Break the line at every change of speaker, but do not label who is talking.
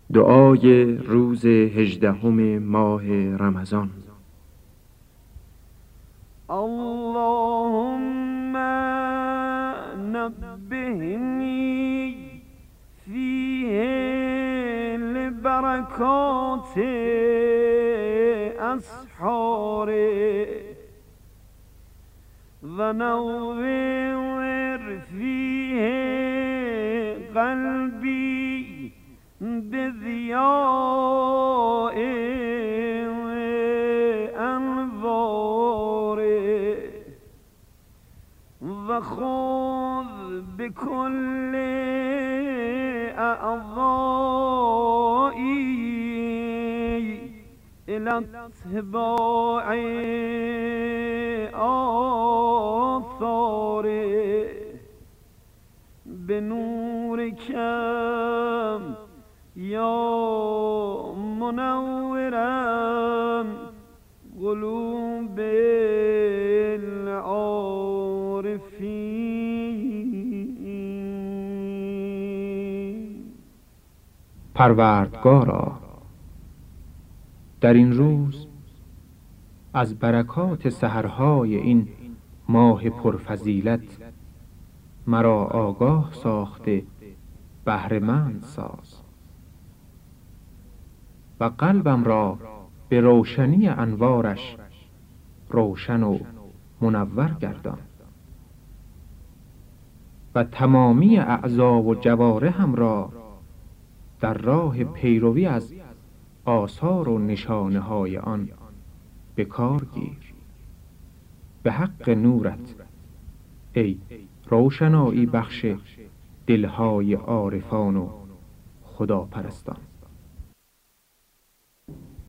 دعای روز 18 ماه رمضان.
اللهم نبهنی فیه لبرکات اسحاره و نور فیه قلبی بضیاء انواره و خذ بكل اعضایی الى اتباع آثاره به نور کم یا منورم قلوب العارفین.
پروردگارا، در این روز از برکات سحرهای این ماه پرفضیلت مرا آگاه ساخته بهره‌مند ساز و قلبم را به روشنی انوارش روشن و منور گردان و تمامی اعضا و جوارحم را در راه پیروی از آثار و نشانه های آن به کار گیر. به حق نورت ای روشنایی بخش دلهای عارفان و خداپرستان.